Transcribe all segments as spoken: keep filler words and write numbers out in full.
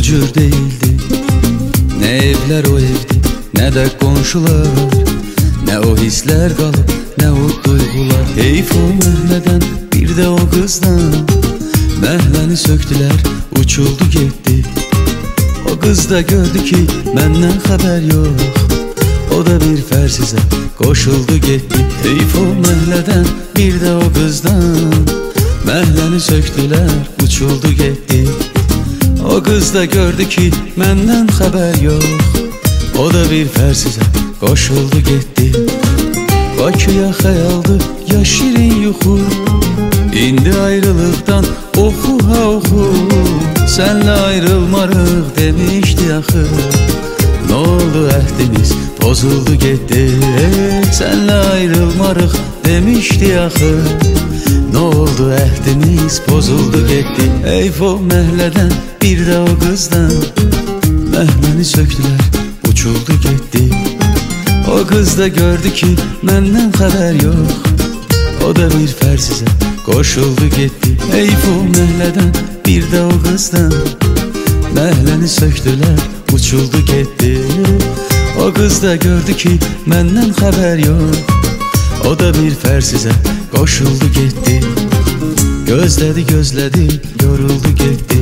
cür değildi. Ne evler o evdi, ne de komşular, ne o hisler kalıp, ne o duygular. Heyf o məhleden, bir de o kızdan. Məhləni söktüler, uçuldu gitti. O kız da gördü ki benden haber yok. O da bir fersize koşuldu gitti. Heyf o məhleden, bir de o kızdan. Məhləni söktüler, uçuldu gitti. O kız da gördü ki benden haber yok. O da bir fersize koşuldu gitti. Bakıya hayaldı ya şirin yuxu. İndi ayrılıktan oxu ha oxu. Senle ayrılmarıq demişti axı. Ne oldu əhdimiz pozuldu gitti. Senle ayrılmarıq demişti axı. Ne oldu əhdimiz pozuldu gitti. Eyf o məhleden, bir de o kızdan. Məhləni söktüler, uçuldu gitti. O kız da gördü ki benden haber yok. O da bir fersize koşuldu gitti. Eyf o məhleden, bir de o kızdan. Məhləni söktüler, uçuldu gitti. O kız da gördü ki benden haber yok. O da bir fersize koşuldu gitti. Gözledi gözledi, yoruldu gitti.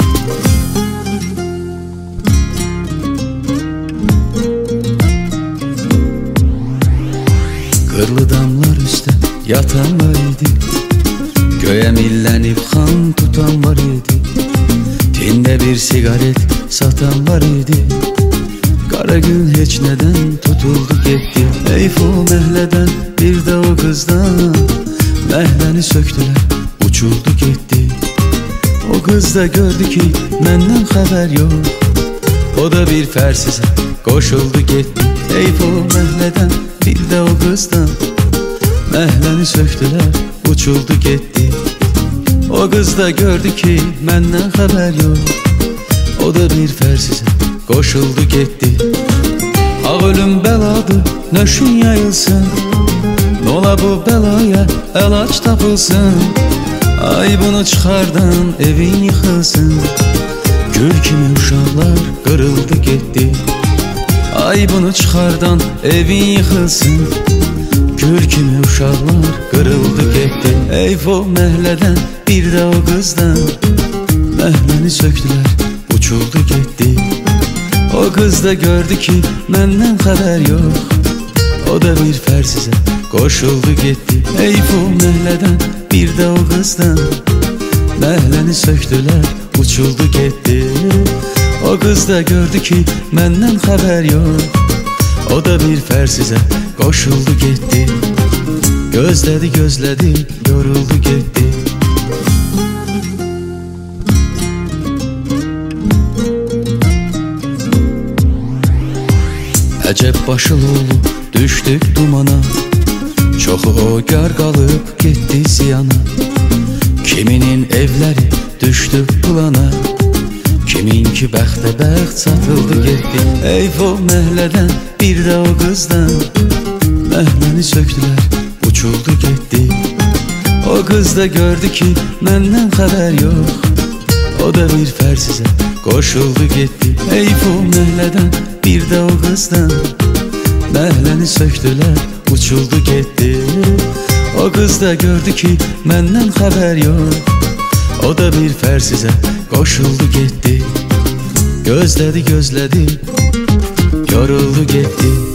Kırlı damlar üstte yatan var idi. Göğe millenip kan tutan var idi. Tinde bir sigaret satan var idi. Kara gün hiç neden tutuldu gitti. Eyf o məhleden, bir de o kızdan. Məhləni söktüler, uçuldu gitti. O kız da gördü ki benden haber yok. O da bir fersize koşuldu gitti. Eyf o məhleden, bir de o kızdan. Məhləni söktüler, uçuldu gitti. O kız da gördü ki benden haber yok. O da bir fersize koşuldu gitti. Ağ ölüm beladı, nöşün yayılsın. Nola bu belaya elaç tapılsın. Ay bunu çıxardan evin yıkılsın. Gül kimi uşaqlar kırıldı gitti. Ay bunu çıxardan evin yıkılsın. Gül kimi uşaqlar kırıldı gitti. Eyf o məhleden, bir de o kızdan. Məhləni söktüler, uçuldu gitti. O kız da gördü ki benden haber yok. O da bir fersize koşuldu gitti. Eyf o məhleden, bir de o kızdan. Məhləni söktüler, uçuldu gitti. O kız da gördü ki benden haber yok. O da bir fersize koşuldu gitti. Gözledi gözledi, yoruldu gitti. Əcəb başıloğlu düşdük dumana. Çoxu o gar qalıb getdi ziyana. Kiminin evləri düşdü plana. Kiminki bəxtə bəxt satıldı getdi. Eyf o məhleden, bir de o kızdan. Məhləni söktüler, uçuldu gitti. O kız da gördü ki benden haber yok. O da bir fersize koşuldu gitti. Eyf o məhleden, bir de o kızdan. Məhləni söktüler, uçuldu gitti. O kız da gördü ki benden haber yok. O da bir fersize koşuldu gitti. Gözledi gözledi, yoruldu gitti.